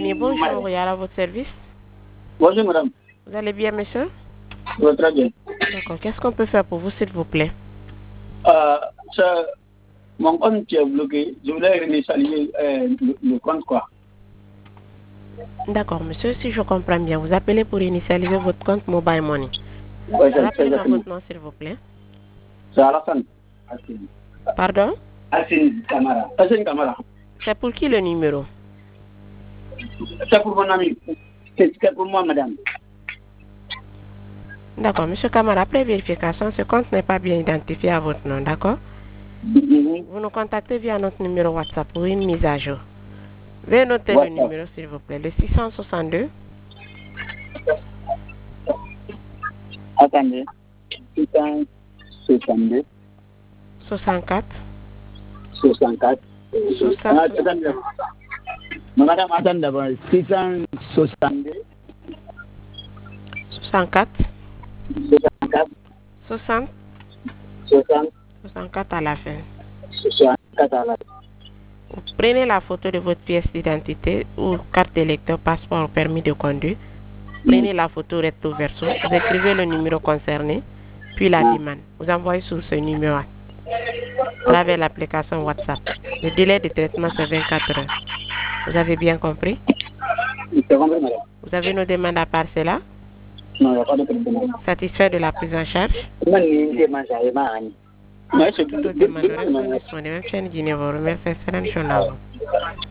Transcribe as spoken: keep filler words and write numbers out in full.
Guinée. Bonjour, il y a là votre service. Bonjour, madame. Vous allez bien, monsieur? Oui, très bien. D'accord. Qu'est-ce qu'on peut faire pour vous, s'il vous plaît? Euh, ça, mon compte est bloqué. Je voulais réinitialiser euh, le, le compte, quoi. D'accord, monsieur. Si je comprends bien, vous appelez pour initialiser votre compte Mobile Money. Oui, c'est Rappelez-moi exactement. votre nom, s'il vous plaît. C'est Alassane. Assine. Pardon? Assine Camara. Assine Camara. C'est pour qui le numéro? C'est pour mon ami. C'est c'est pour moi, madame. D'accord, monsieur Camara, après vérification, ce compte n'est pas bien identifié à votre nom, d'accord? Mhm. Vous nous contactez via notre numéro WhatsApp pour une mise à jour. Veuillez noter le WhatsApp. numéro, s'il vous plaît. Le six cent soixante-deux, Attendez. six cent soixante-deux, soixante-quatre, soixante-quatre. soixante, Ah, attendez. Madame, attendez d'abord. six cent soixante-deux, soixante-quatre, soixante-quatre, soixante, soixante, soixante-quatre à la fin. soixante-quatre à la Vous prenez la photo de votre pièce d'identité ou carte d'électeur, passeport ou permis de conduire. Prenez la photo recto verso. Vous écrivez le numéro concerné, puis la demande. Vous envoyez sur ce numéro à travers l'application WhatsApp. Le délai de traitement, c'est vingt-quatre heures. Vous avez bien compris? C'est compris, madame? Vous avez nos demandes à part cela? Non, il n'y a pas de problème. Satisfait de la prise en charge? Moi, je demande ça, je m'arrange. Ouais, c'est Toute demande de renseignement, même chaîne Guinée, vous remercie, excellente journée à vous.